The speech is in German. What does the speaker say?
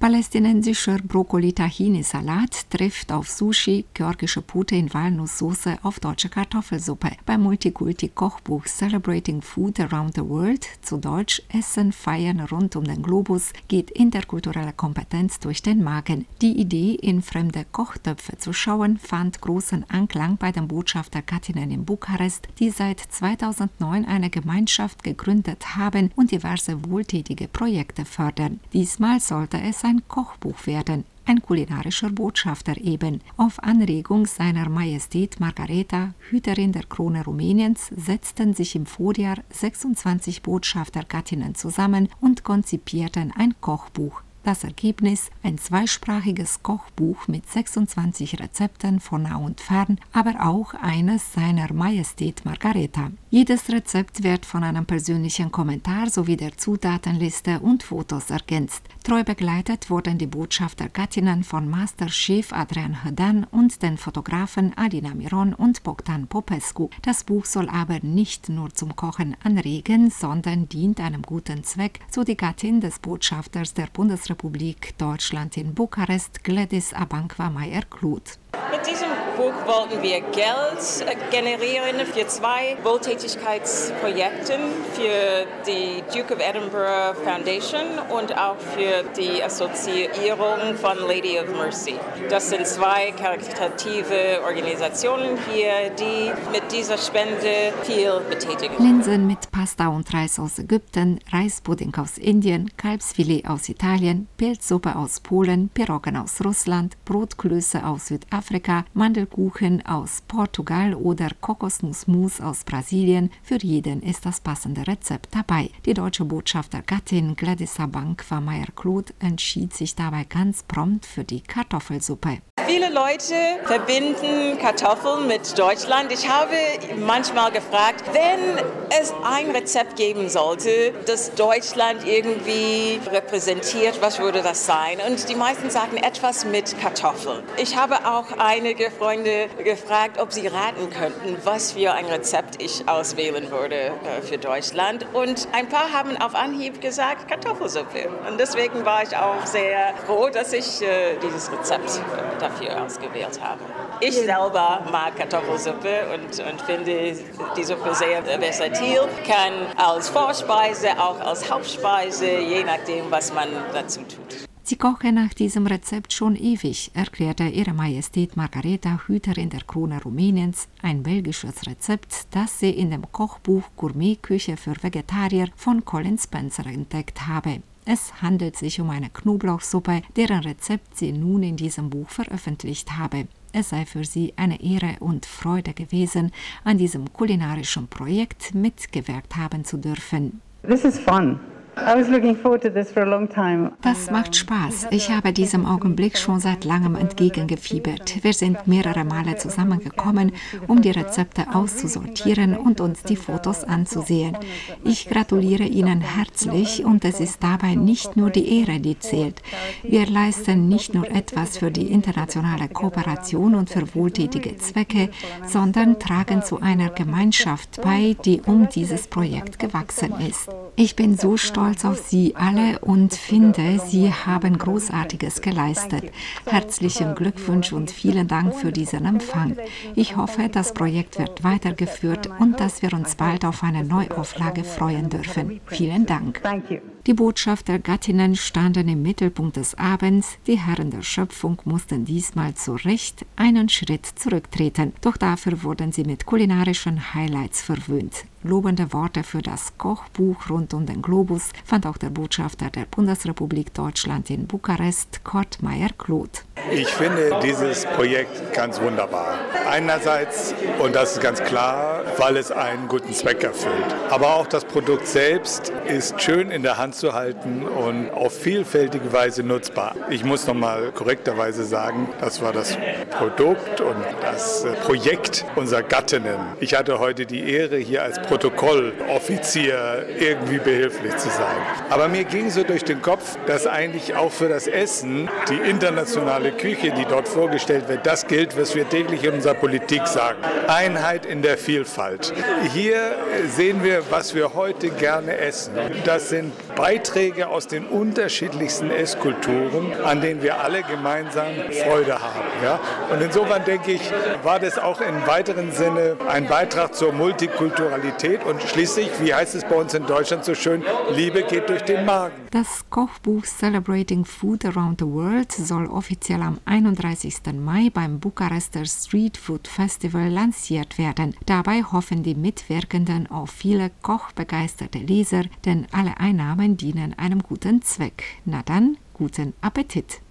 Palästinensischer Brokkoli-Tahini-Salat trifft auf Sushi, georgische Pute in Walnusssoße auf deutsche Kartoffelsuppe. Beim Multikulti-Kochbuch Celebrating Food Around the World, zu Deutsch Essen, Feiern rund um den Globus, geht interkulturelle Kompetenz durch den Magen. Die Idee, in fremde Kochtöpfe zu schauen, fand großen Anklang bei den Botschaftergattinnen in Bukarest, die seit 2009 eine Gemeinschaft gegründet haben und diverse wohltätige Projekte fördern. Diesmal sollte es ein Kochbuch werden, ein kulinarischer Botschafter eben. Auf Anregung seiner Majestät Margareta, Hüterin der Krone Rumäniens, setzten sich im Vorjahr 26 Botschaftergattinnen zusammen und konzipierten ein Kochbuch. Das Ergebnis: ein zweisprachiges Kochbuch mit 26 Rezepten von nah und fern, aber auch eines seiner Majestät Margareta. Jedes Rezept wird von einem persönlichen Kommentar sowie der Zutatenliste und Fotos ergänzt. Treu begleitet wurden die Botschaftergattinnen von Masterchef Adrian Hădan und den Fotografen Adina Miron und Bogdan Popescu. Das Buch soll aber nicht nur zum Kochen anregen, sondern dient einem guten Zweck, so die Gattin des Botschafters der Bundesrepublik Deutschland in Bukarest, Gladys Abankwa-Meyer-Kluth. Mit diesem Buch wollten wir Geld generieren für 2 Wohltätigkeitsprojekte, für die Duke of Edinburgh Foundation und auch für die Assoziierung von Lady of Mercy. Das sind 2 karitative Organisationen hier, die mit dieser Spende viel betätigen. Linsen mit Pasta und Reis aus Ägypten, Reispudding aus Indien, Kalbsfilet aus Italien, Pilzsuppe aus Polen, Piroggen aus Russland, Brotklöße aus Südafrika, Mandelkuchen aus Portugal oder Kokosnussmus aus Brasilien. Für jeden ist das passende Rezept dabei. Die deutsche Botschaftergattin Gladys Abankwa-Meyer-Kluth entschied sich dabei ganz prompt für die Kartoffelsuppe. Viele Leute verbinden Kartoffeln mit Deutschland. Ich habe manchmal gefragt, wenn es ein Rezept geben sollte, das Deutschland irgendwie repräsentiert, was würde das sein? Und die meisten sagen etwas mit Kartoffeln. Ich habe auch einige Freunde gefragt, ob sie raten könnten, was für ein Rezept ich auswählen würde für Deutschland. Und ein paar haben auf Anhieb gesagt Kartoffelsuppe. Und deswegen war ich auch sehr froh, dass ich dieses Rezept dafür ausgewählt habe. Ich selber mag Kartoffelsuppe und finde die Suppe sehr versatil. Kann als Vorspeise, auch als Hauptspeise, je nachdem, was man dazu tut. Sie koche nach diesem Rezept schon ewig, erklärte Ihre Majestät Margareta, Hüterin der Krone Rumäniens, ein belgisches Rezept, das sie in dem Kochbuch Gourmetküche für Vegetarier von Colin Spencer entdeckt habe. Es handelt sich um eine Knoblauchsuppe, deren Rezept sie nun in diesem Buch veröffentlicht habe. Es sei für sie eine Ehre und Freude gewesen, an diesem kulinarischen Projekt mitgewirkt haben zu dürfen. This is fun. Das macht Spaß. Ich habe diesem Augenblick schon seit langem entgegengefiebert. Wir sind mehrere Male zusammengekommen, um die Rezepte auszusortieren und uns die Fotos anzusehen. Ich gratuliere Ihnen herzlich und es ist dabei nicht nur die Ehre, die zählt. Wir leisten nicht nur etwas für die internationale Kooperation und für wohltätige Zwecke, sondern tragen zu einer Gemeinschaft bei, die um dieses Projekt gewachsen ist. Ich bin so stolz auf Sie alle und finde, Sie haben Großartiges geleistet. Herzlichen Glückwunsch und vielen Dank für diesen Empfang. Ich hoffe, das Projekt wird weitergeführt und dass wir uns bald auf eine Neuauflage freuen dürfen. Vielen Dank. Die Botschaftergattinnen standen im Mittelpunkt des Abends. Die Herren der Schöpfung mussten diesmal zu Recht einen Schritt zurücktreten. Doch dafür wurden sie mit kulinarischen Highlights verwöhnt. Lobende Worte für das Kochbuch rund um den Globus fand auch der Botschafter der Bundesrepublik Deutschland in Bukarest, Kurt Meyer-Kluth. Ich finde dieses Projekt ganz wunderbar. Einerseits, und das ist ganz klar, weil es einen guten Zweck erfüllt. Aber auch das Produkt selbst ist schön in der Hand zu halten und auf vielfältige Weise nutzbar. Ich muss nochmal korrekterweise sagen, das war das Produkt und das Projekt unserer Gattinnen. Ich hatte heute die Ehre, hier als Protokolloffizier irgendwie behilflich zu sein. Aber mir ging so durch den Kopf, dass eigentlich auch für das Essen die internationale Küche, die dort vorgestellt wird, das gilt, was wir täglich in unserer Politik sagen. Einheit in der Vielfalt. Hier sehen wir, was wir heute gerne essen. Das sind Beiträge aus den unterschiedlichsten Esskulturen, an denen wir alle gemeinsam Freude haben. Ja? Und insofern denke ich, war das auch im weiteren Sinne ein Beitrag zur Multikulturalität und schließlich, wie heißt es bei uns in Deutschland so schön, Liebe geht durch den Magen. Das Kochbuch Celebrating Food Around the World soll offiziell am 31. Mai beim Bukarester Street Food Festival lanciert werden. Dabei hoffen die Mitwirkenden auf viele kochbegeisterte Leser, denn alle Einnahmen dienen einem guten Zweck. Na dann, guten Appetit!